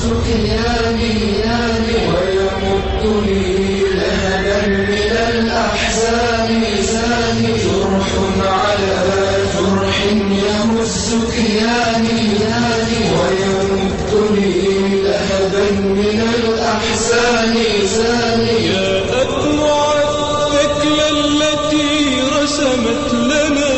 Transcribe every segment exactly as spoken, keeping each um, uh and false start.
كياني ويمدني لهبا من الأحزان جرح على جرح يمس كياني ويمدني لهبا من الأحزان يا أدمع الثكلى التي رسمت لنا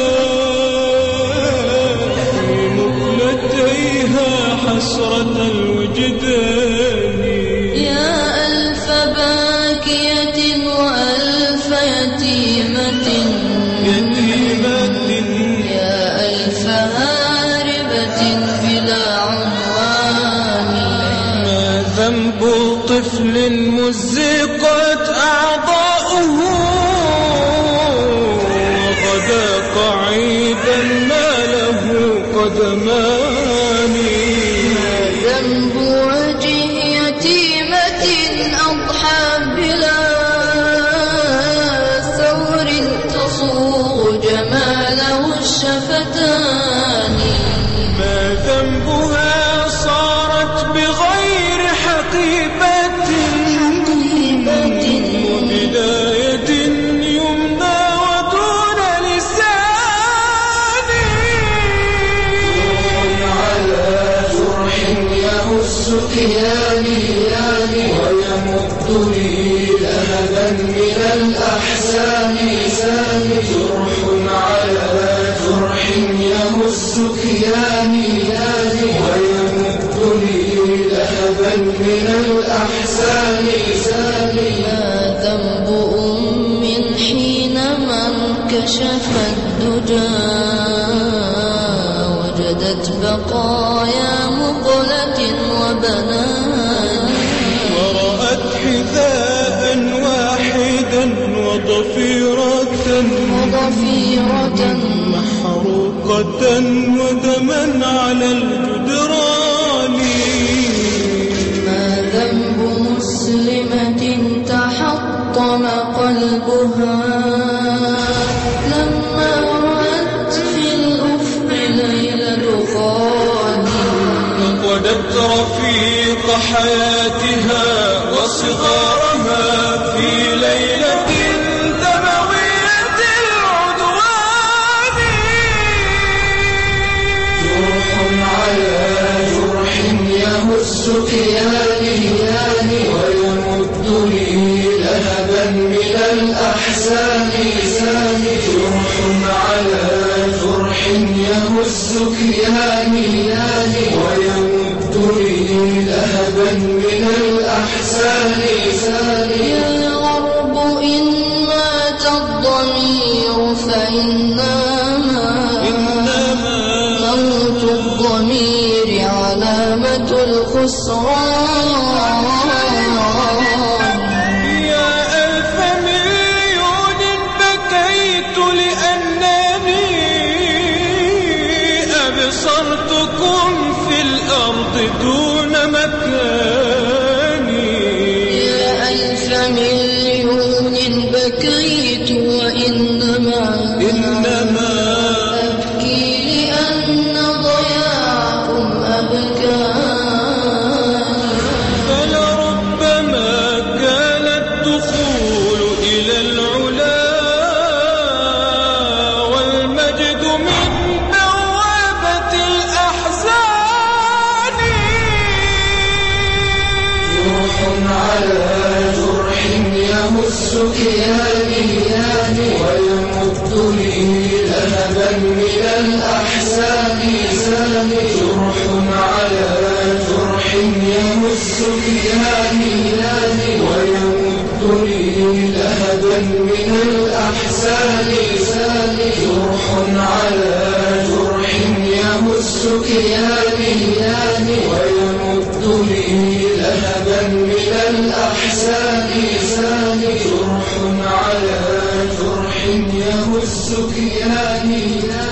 في مقلتيها حسرة الوجدان يا ألف باكية وألف يتيمة يتيمة يا ألف هاربة بلا عنوان ما ذنب طفل مزقت أعضاؤه وغدا قعيدا ما له قدمان ذنب وجه يتيمة أضحى بلا ثور تصوغ جماله الشفتان ما ذنبها صارت بغير حقيبة وبداية يمنى ودون لسان على جرح يمس كياني ويمدني لهبا من الأحزان جرح على جرح يمس كياني ويمدني لهبا من الأحزان ما ذنب أم حينما انكشف الدجى وجدت بقايا مقلة وبنان ورأت حذاء واحدا وضفيرة وضفيرة محروقة ودما على الجدران ما ذنب مسلمة تحطم قلبها لما رأت في الأفق ليل دخان فقدت رفيق حياتها وصغارها في ليلة دموية العدوان جرح على جرح يمس كياني ويمدني لهبا من الأحزان جرح على جرح يمس كياني ويمدني لهبا من الأحزان يا غرب إن مات الضمير فإنما موت الضمير علامة الخسران يا ألف مليون بكيت لأنني أبصرتكم في الأرض دون مكاني يا ألف مليون بكيت وإنما إنما أبكي لأن ضياعكم أبكاني فلربما كان الدخول إلى العلا والمجد من بوابة الأحزان جرح على جرح يمس كياني ويمدني لهبا من الأحزان جرح على جرح يمس كياني ويمدني لهبا من الأحزان جرح على جرح يمس كياني ويمدني لهبا من الأحزان جرح على جرح يمس كياني